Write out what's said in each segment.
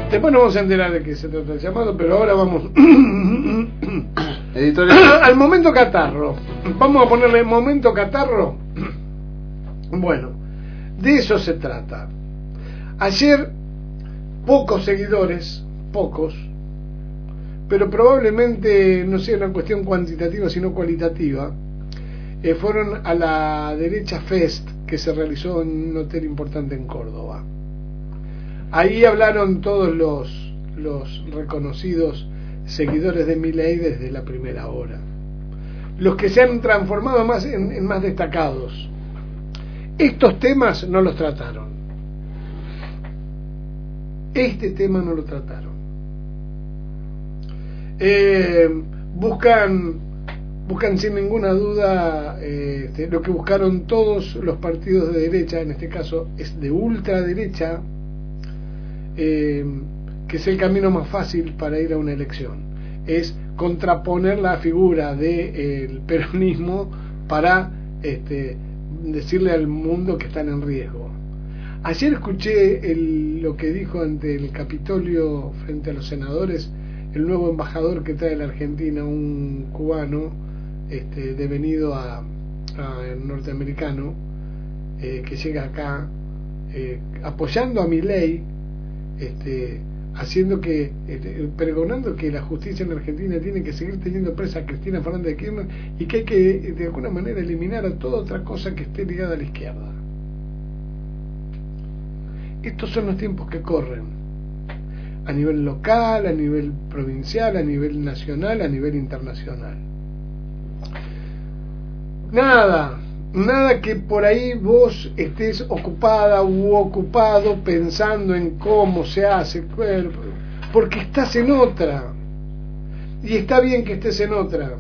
Después nos vamos a enterar de qué se trata el llamado, pero ahora vamos editorial al momento catarro. Vamos a ponerle momento catarro. Bueno, de eso se trata. Ayer pocos seguidores, pocos, pero probablemente no sea una cuestión cuantitativa sino cualitativa, fueron a la Derecha Fest que se realizó en un hotel importante en Córdoba. Ahí hablaron todos los reconocidos seguidores de Milei desde la primera hora, los que se han transformado más en más destacados. Estos temas no los trataron. Este tema no lo trataron. Buscan sin ninguna duda lo que buscaron todos los partidos de derecha, en este caso es de ultraderecha, que es el camino más fácil para ir a una elección, es contraponer la figura del peronismo para decirle al mundo que están en riesgo. Ayer escuché lo que dijo ante el Capitolio frente a los senadores el nuevo embajador que trae la Argentina, un cubano devenido a norteamericano, que llega acá apoyando a Milei, haciendo que pregonando que la justicia en Argentina tiene que seguir teniendo presa a Cristina Fernández de Kirchner y que hay que de alguna manera eliminar a toda otra cosa que esté ligada a la izquierda. Estos son los tiempos que corren a nivel local, a nivel provincial, a nivel nacional, a nivel internacional. Nada que por ahí vos estés ocupada u ocupado pensando en cómo se hace, porque estás en otra, y está bien que estés en otra,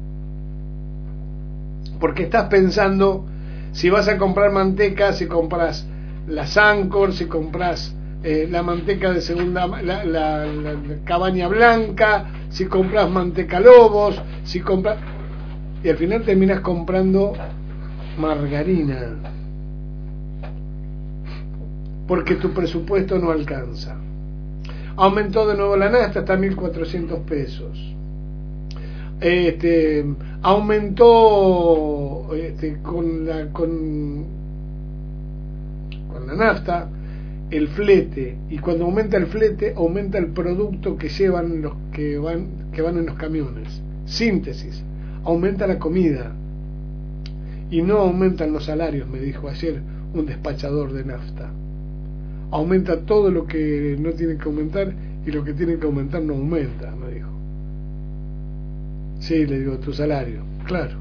porque estás pensando si vas a comprar manteca, si compras la Sancor, si compras la manteca de segunda, la Cabaña Blanca, si compras manteca Lobos, si compras, y al final terminas comprando margarina porque tu presupuesto no alcanza. Aumentó de nuevo la nafta hasta 1.400 pesos. Aumentó con la nafta el flete, y cuando aumenta el flete aumenta el producto que llevan los que van en los camiones. Síntesis, aumenta la comida y no aumentan los salarios, me dijo ayer un despachador de nafta. Aumenta todo lo que no tiene que aumentar y lo que tiene que aumentar no aumenta, me dijo. Sí, le digo, tu salario, claro.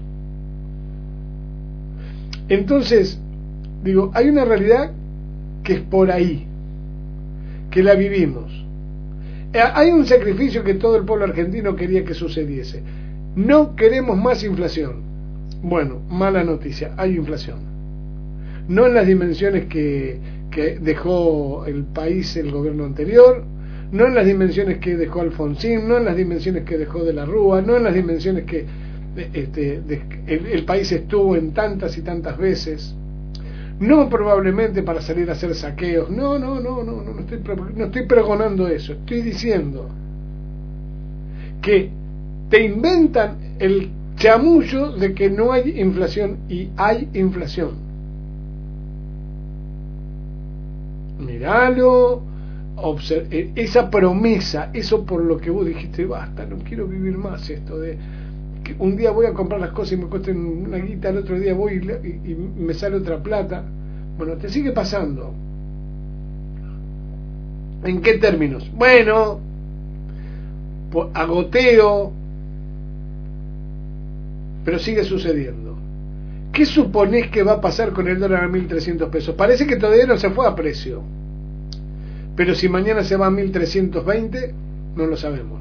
Entonces, digo, hay una realidad que es por ahí, que la vivimos. Hay un sacrificio que todo el pueblo argentino quería que sucediese. No queremos más inflación. Bueno, mala noticia, hay inflación. No en las dimensiones que dejó el país el gobierno anterior, no en las dimensiones que dejó Alfonsín, no en las dimensiones que dejó De la Rúa, no en las dimensiones que el país estuvo en tantas y tantas veces. No probablemente para salir a hacer saqueos. No estoy pregonando eso. Estoy diciendo que te inventan el chamullo de que no hay inflación, y hay inflación. Míralo, esa promesa, eso por lo que vos dijiste, basta, no quiero vivir más esto de que un día voy a comprar las cosas y me cuesten una guita, el otro día voy y me sale otra plata. Bueno, te sigue pasando. ¿En qué términos? Bueno, agoteo, pero sigue sucediendo. ¿Qué suponés que va a pasar con el dólar a 1.300 pesos? Parece que todavía no se fue a precio, pero si mañana se va a 1.320, no lo sabemos.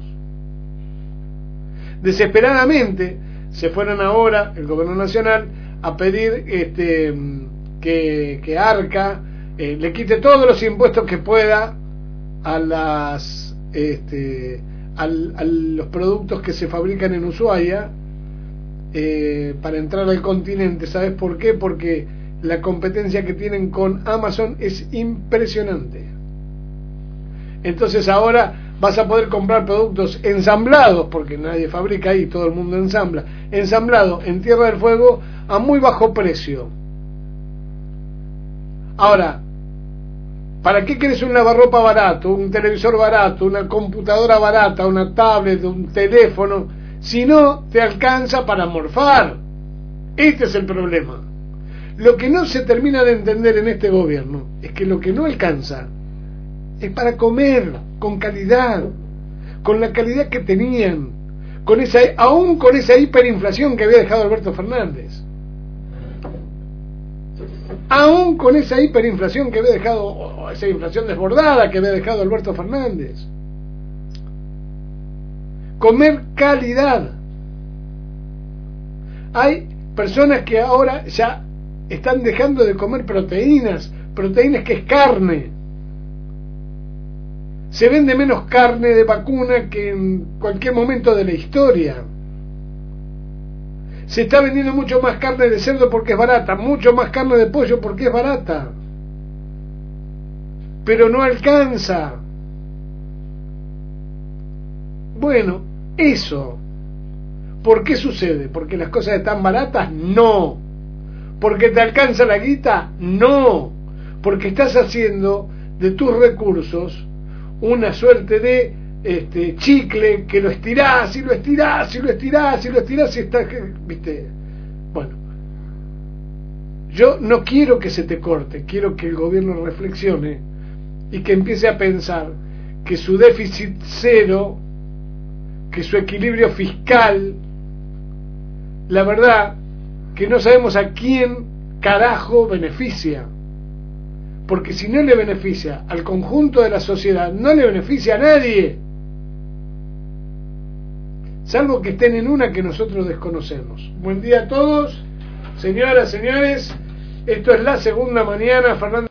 Desesperadamente se fueron ahora el gobierno nacional a pedir que Arca le quite todos los impuestos que pueda a los productos que se fabrican en Ushuaia, para entrar al continente. ¿Sabes por qué? Porque la competencia que tienen con Amazon es impresionante. Entonces ahora vas a poder comprar productos ensamblados, porque nadie fabrica ahí, todo el mundo ensambla, ensamblado en Tierra del Fuego a muy bajo precio. Ahora, ¿para qué quieres un lavarropa barato, un televisor barato, una computadora barata, una tablet, un teléfono, si no te alcanza para morfar? Este es el problema. Lo que no se termina de entender en este gobierno es que lo que no alcanza es para comer con calidad, con la calidad que tenían, aún con esa hiperinflación que había dejado Alberto Fernández. Aún con esa hiperinflación que había dejado, o esa inflación desbordada que había dejado Alberto Fernández. Comer calidad. Hay personas que ahora ya están dejando de comer proteínas que es carne. Se vende menos carne de vacuna que en cualquier momento de la historia. Se está vendiendo mucho más carne de cerdo porque es barata, mucho más carne de pollo porque es barata. Pero no alcanza. Bueno, eso. ¿Por qué sucede? ¿Porque las cosas están baratas? No. ¿Porque te alcanza la guita? No. Porque estás haciendo de tus recursos una suerte de chicle que lo estirás y lo estirás y lo estirás y lo estirás y está, ¿viste? Bueno, yo no quiero que se te corte, quiero que el gobierno reflexione y que empiece a pensar que su déficit cero, que su equilibrio fiscal, la verdad que no sabemos a quién carajo beneficia, porque si no le beneficia al conjunto de la sociedad, no le beneficia a nadie, salvo que estén en una que nosotros desconocemos. Buen día a todos, señoras, señores, esto es La Segunda Mañana. Fernando